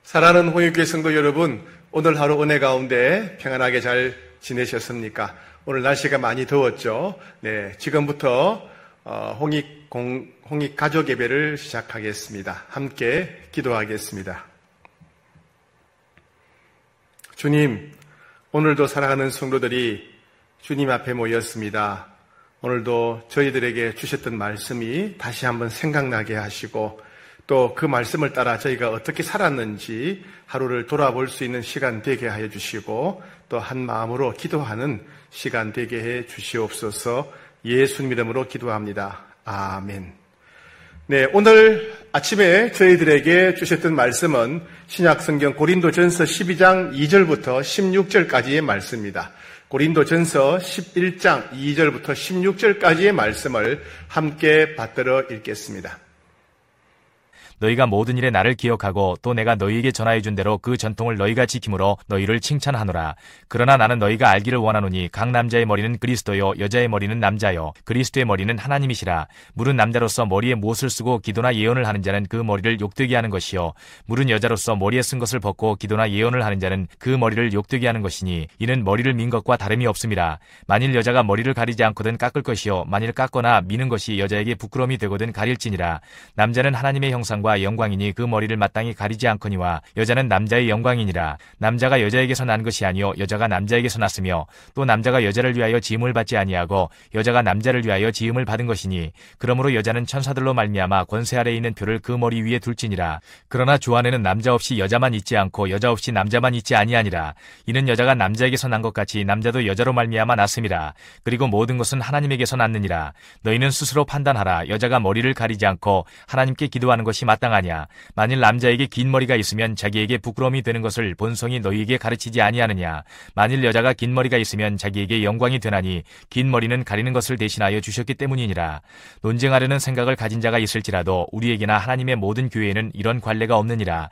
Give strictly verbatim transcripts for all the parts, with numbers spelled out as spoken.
사랑하는 홍익교회 성도 여러분, 오늘 하루 은혜 가운데 평안하게 잘 지내셨습니까? 오늘 날씨가 많이 더웠죠? 네, 지금부터 홍익 공, 홍익 가족 예배를 시작하겠습니다. 함께 기도하겠습니다. 주님, 오늘도 사랑하는 성도들이 주님 앞에 모였습니다. 오늘도 저희들에게 주셨던 말씀이 다시 한번 생각나게 하시고 또 그 말씀을 따라 저희가 어떻게 살았는지 하루를 돌아볼 수 있는 시간 되게 하여 주시고 또 한 마음으로 기도하는 시간 되게 해 주시옵소서. 예수님 이름으로 기도합니다. 아멘. 네, 오늘 아침에 저희들에게 주셨던 말씀은 신약성경 고린도전서 십이 장 이 절부터 십육 절까지의 말씀입니다. 고린도전서 십일 장 이 절부터 십육 절까지의 말씀을 함께 받들어 읽겠습니다. 너희가 모든 일에 나를 기억하고 또 내가 너희에게 전하여준 대로 그 전통을 너희가 지킴으로 너희를 칭찬하노라. 그러나 나는 너희가 알기를 원하노니 각 남자의 머리는 그리스도요 여자의 머리는 남자요 그리스도의 머리는 하나님이시라. 물은 남자로서 머리에 못을 쓰고 기도나 예언을 하는 자는 그 머리를 욕되게 하는 것이요 물은 여자로서 머리에 쓴 것을 벗고 기도나 예언을 하는 자는 그 머리를 욕되게 하는 것이니 이는 머리를 민 것과 다름이 없음이라. 만일 여자가 머리를 가리지 않거든 깎을 것이요 만일 깎거나 미는 것이 여자에게 부끄러움이 되거든 가릴지니라. 남자는 하나님의 형상과 영광이니 그 머리를 마땅히 가리지 않거니와 여자는 남자의 영광이니라. 남자가 여자에게서 난 것이 아니요 여자가 남자에게서 났으며 또 남자가 여자를 위하여 지음을 받지 아니하고 여자가 남자를 위하여 지음을 받은 것이니 그러므로 여자는 천사들로 말미암아 권세 아래에 있는 표를 그 머리 위에 둘지니라. 그러나 주 안에는 남자 없이 여자만 있지 않고 여자 없이 남자만 있지 아니하니라. 이는 여자가 남자에게서 난 것 같이 남자도 여자로 말미암아 났음이라. 그리고 모든 것은 하나님에게서 났느니라. 너희는 스스로 판단하라. 여자가 머리를 가리지 않고 하나님께 기도하는 것이 마땅하냐. 만일 남자에게 긴 머리가 있으면 자기에게 부끄러움이 되는 것을 본성이 너희에게 가르치지 아니하느냐. 만일 여자가 긴 머리가 있으면 자기에게 영광이 되나니 긴 머리는 가리는 것을 대신하여 주셨기 때문이니라. 논쟁하려는 생각을 가진 자가 있을지라도 우리에게나 하나님의 모든 교회에는 이런 관례가 없느니라.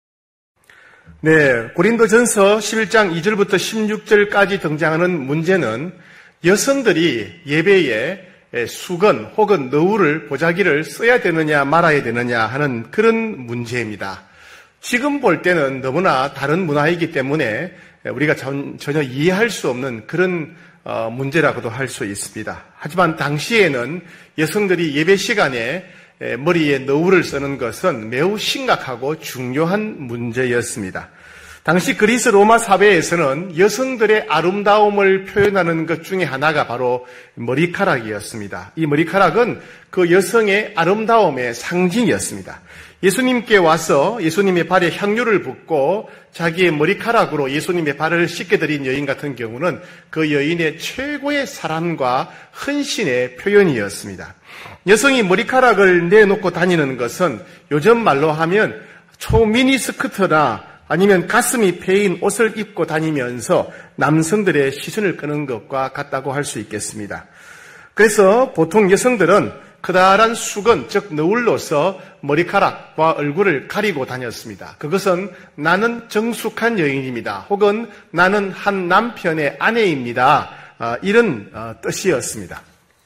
네, 고린도전서 십일 장 이 절부터 십육 절까지 등장하는 문제는 여성들이 예배에 수건 혹은 너울을 보자기를 써야 되느냐 말아야 되느냐 하는 그런 문제입니다. 지금 볼 때는 너무나 다른 문화이기 때문에 우리가 전혀 이해할 수 없는 그런 문제라고도 할 수 있습니다. 하지만 당시에는 여성들이 예배 시간에 머리에 너울을 쓰는 것은 매우 심각하고 중요한 문제였습니다. 당시 그리스 로마 사회에서는 여성들의 아름다움을 표현하는 것 중에 하나가 바로 머리카락이었습니다. 이 머리카락은 그 여성의 아름다움의 상징이었습니다. 예수님께 와서 예수님의 발에 향유를 붓고 자기의 머리카락으로 예수님의 발을 씻겨드린 여인 같은 경우는 그 여인의 최고의 사랑과 헌신의 표현이었습니다. 여성이 머리카락을 내놓고 다니는 것은 요즘 말로 하면 초미니 스커트나 아니면 가슴이 패인 옷을 입고 다니면서 남성들의 시선을 끄는 것과 같다고 할 수 있겠습니다. 그래서 보통 여성들은 커다란 수건, 즉 너울로서 머리카락과 얼굴을 가리고 다녔습니다. 그것은 나는 정숙한 여인입니다. 혹은 나는 한 남편의 아내입니다. 이런 뜻이었습니다.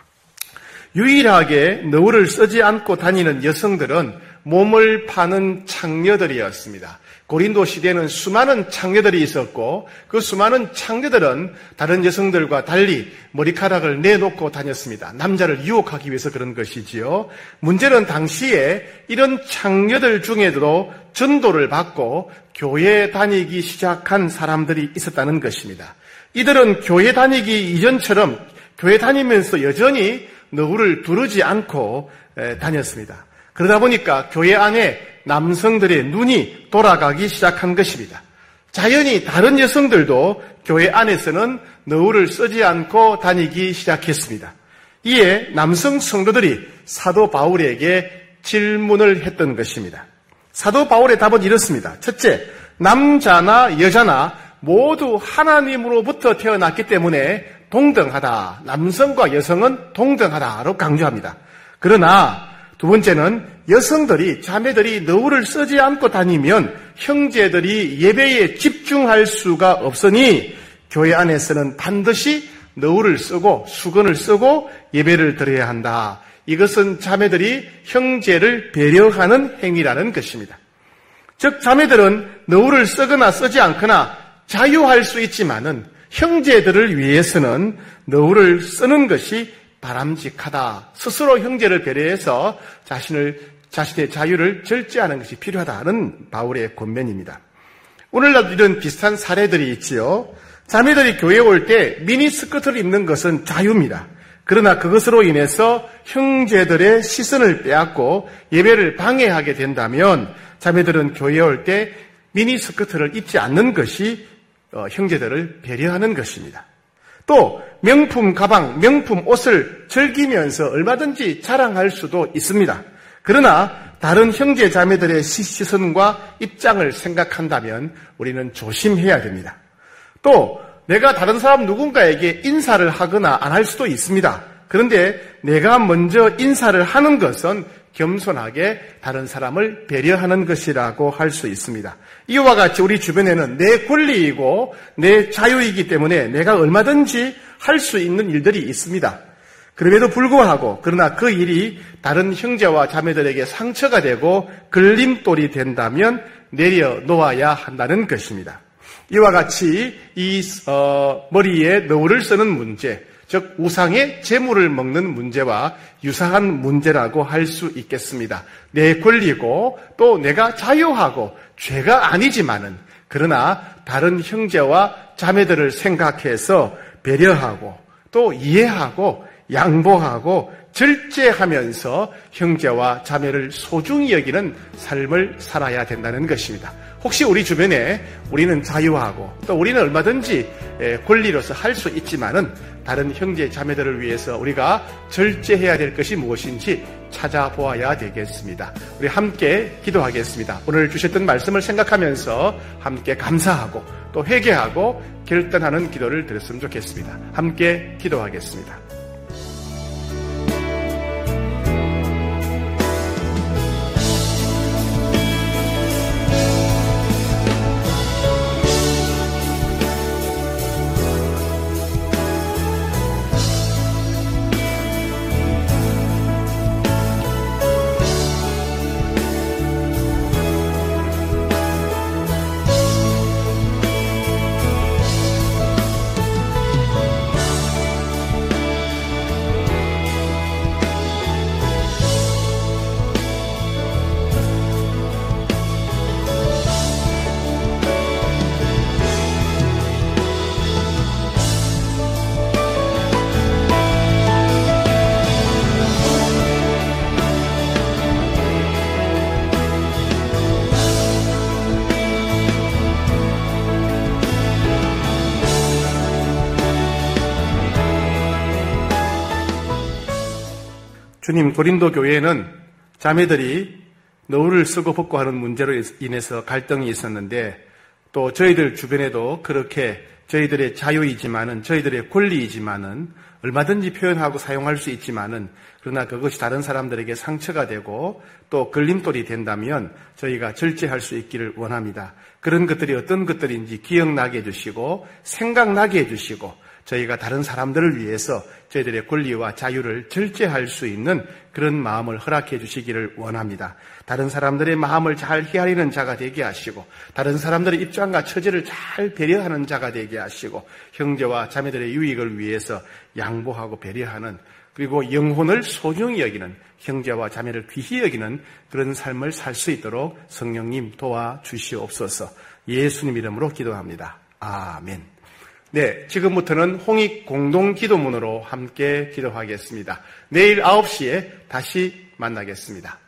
유일하게 너울을 쓰지 않고 다니는 여성들은 몸을 파는 창녀들이었습니다. 고린도 시대에는 수많은 창녀들이 있었고 그 수많은 창녀들은 다른 여성들과 달리 머리카락을 내놓고 다녔습니다. 남자를 유혹하기 위해서 그런 것이지요. 문제는 당시에 이런 창녀들 중에도 전도를 받고 교회 다니기 시작한 사람들이 있었다는 것입니다. 이들은 교회 다니기 이전처럼 교회 다니면서 여전히 너울을 두르지 않고 다녔습니다. 그러다 보니까 교회 안에 남성들의 눈이 돌아가기 시작한 것입니다. 자연히 다른 여성들도 교회 안에서는 너울을 쓰지 않고 다니기 시작했습니다. 이에 남성 성도들이 사도 바울에게 질문을 했던 것입니다. 사도 바울의 답은 이렇습니다. 첫째, 남자나 여자나 모두 하나님으로부터 태어났기 때문에 동등하다. 남성과 여성은 동등하다로 강조합니다. 그러나 두 번째는 여성들이, 자매들이 너울을 쓰지 않고 다니면 형제들이 예배에 집중할 수가 없으니 교회 안에서는 반드시 너울을 쓰고 수건을 쓰고 예배를 드려야 한다. 이것은 자매들이 형제를 배려하는 행위라는 것입니다. 즉 자매들은 너울을 쓰거나 쓰지 않거나 자유할 수 있지만은 형제들을 위해서는 너울을 쓰는 것이 바람직하다. 스스로 형제를 배려해서 자신을 자신의 자유를 절제하는 것이 필요하다는 바울의 권면입니다. 오늘날도 이런 비슷한 사례들이 있지요. 자매들이 교회에 올 때 미니스커트를 입는 것은 자유입니다. 그러나 그것으로 인해서 형제들의 시선을 빼앗고 예배를 방해하게 된다면 자매들은 교회에 올 때 미니스커트를 입지 않는 것이 형제들을 배려하는 것입니다. 또 명품 가방, 명품 옷을 즐기면서 얼마든지 자랑할 수도 있습니다. 그러나 다른 형제 자매들의 시선과 입장을 생각한다면 우리는 조심해야 됩니다. 또 내가 다른 사람 누군가에게 인사를 하거나 안 할 수도 있습니다. 그런데 내가 먼저 인사를 하는 것은 겸손하게 다른 사람을 배려하는 것이라고 할 수 있습니다. 이와 같이 우리 주변에는 내 권리이고 내 자유이기 때문에 내가 얼마든지 할 수 있는 일들이 있습니다. 그럼에도 불구하고 그러나 그 일이 다른 형제와 자매들에게 상처가 되고 걸림돌이 된다면 내려놓아야 한다는 것입니다. 이와 같이 이 어, 머리에 너울을 쓰는 문제, 즉 우상의 재물을 먹는 문제와 유사한 문제라고 할 수 있겠습니다. 내 권리고 또 내가 자유하고 죄가 아니지만은 그러나 다른 형제와 자매들을 생각해서 배려하고 또 이해하고 양보하고 절제하면서 형제와 자매를 소중히 여기는 삶을 살아야 된다는 것입니다. 혹시 우리 주변에 우리는 자유하고 또 우리는 얼마든지 권리로서 할 수 있지만은 다른 형제 자매들을 위해서 우리가 절제해야 될 것이 무엇인지 찾아보아야 되겠습니다. 우리 함께 기도하겠습니다. 오늘 주셨던 말씀을 생각하면서 함께 감사하고 또 회개하고 결단하는 기도를 드렸으면 좋겠습니다. 함께 기도하겠습니다. 주님, 고린도 교회에는 자매들이 너울을 쓰고 벗고 하는 문제로 인해서 갈등이 있었는데 또 저희들 주변에도 그렇게 저희들의 자유이지만은 저희들의 권리이지만은 얼마든지 표현하고 사용할 수 있지만은 그러나 그것이 다른 사람들에게 상처가 되고 또 걸림돌이 된다면 저희가 절제할 수 있기를 원합니다. 그런 것들이 어떤 것들인지 기억나게 해주시고 생각나게 해주시고 저희가 다른 사람들을 위해서 저희들의 권리와 자유를 절제할 수 있는 그런 마음을 허락해 주시기를 원합니다. 다른 사람들의 마음을 잘 헤아리는 자가 되게 하시고 다른 사람들의 입장과 처지를 잘 배려하는 자가 되게 하시고 형제와 자매들의 유익을 위해서 양보하고 배려하는 그리고 영혼을 소중히 여기는 형제와 자매를 귀히 여기는 그런 삶을 살 수 있도록 성령님 도와주시옵소서. 예수님 이름으로 기도합니다. 아멘. 네, 지금부터는 홍익 공동 기도문으로 함께 기도하겠습니다. 내일 아홉 시에 다시 만나겠습니다.